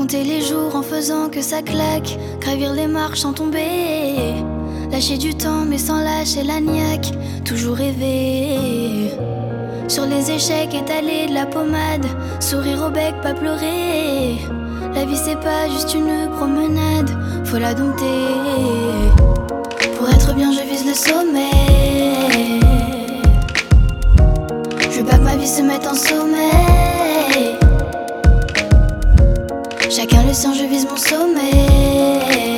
Compter les jours en faisant que ça claque, gravir les marches sans tomber, lâcher du temps mais sans lâcher la niaque, toujours rêver. Sur les échecs étaler de la pommade, sourire au bec, pas pleurer. La vie c'est pas juste une promenade, faut la dompter. Pour être bien je vise le sommet, je veux pas que ma vie se mette en sommeil. Chacun le sien, je vise mon sommet,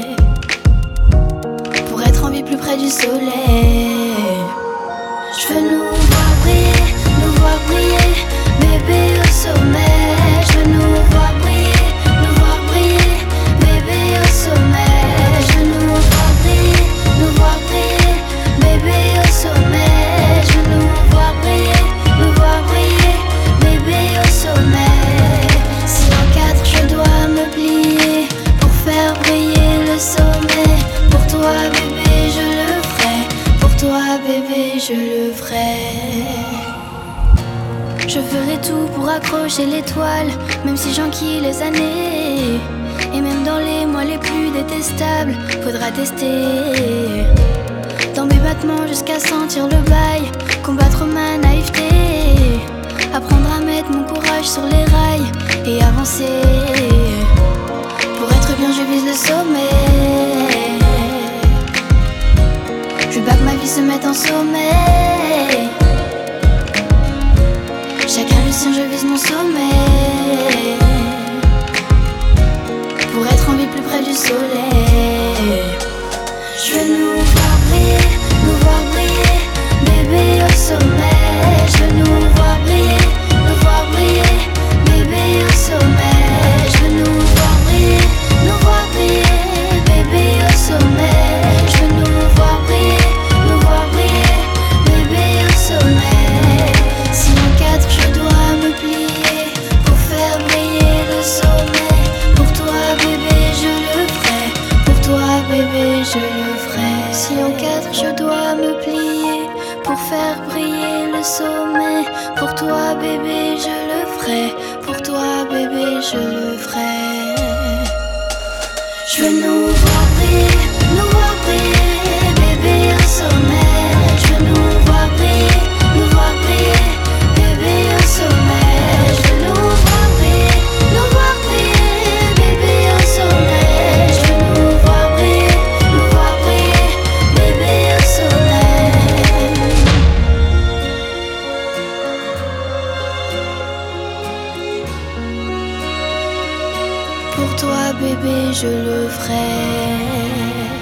pour être en vie plus près du soleil. Je veux nous voir briller, bébé au sommet. Je veux nous voir briller, bébé au sommet. Je veux nous voir briller, bébé au sommet. Je veux nous voir briller, bébé au sommet. Si en 4 je dois me plier pour faire briller le sommet, pour toi bébé je le ferai, pour toi bébé je le ferai. Je ferai tout pour accrocher l'étoile, même si j'enquille les années. Et même dans les mois les plus détestables, faudra tester. Dans mes battements jusqu'à sentir le bail, combattre ma naïveté, apprendre à mettre mon courage sur les rails et avancer. Pour être bien je vise le sommet, je veux pas que ma vie se mette en sommeil. Chacun le sien, je vise mon sommet, pour être en vie plus près du soleil. Je veux nous voir briller, bébé au sommet. Je veux nous voir briller, bébé au sommet. Je veux nous voir briller, bébé au sommet. Je veux nous voir briller, bébé au sommet. Si en 4 je dois me plier pour faire briller le sommet, pour toi bébé je le ferai, pour toi bébé je le ferai. Si en 4 je dois me plier pour faire briller le sommet, pour toi bébé je le ferai, pour toi bébé je le ferai. Je veux nous voir briller, bébé au sommet. Je veux nous voir briller, bébé au sommet. Je veux nous voir briller, bébé au sommet. Je veux nous voir briller, bébé au sommet. Pour toi bébé je le ferai.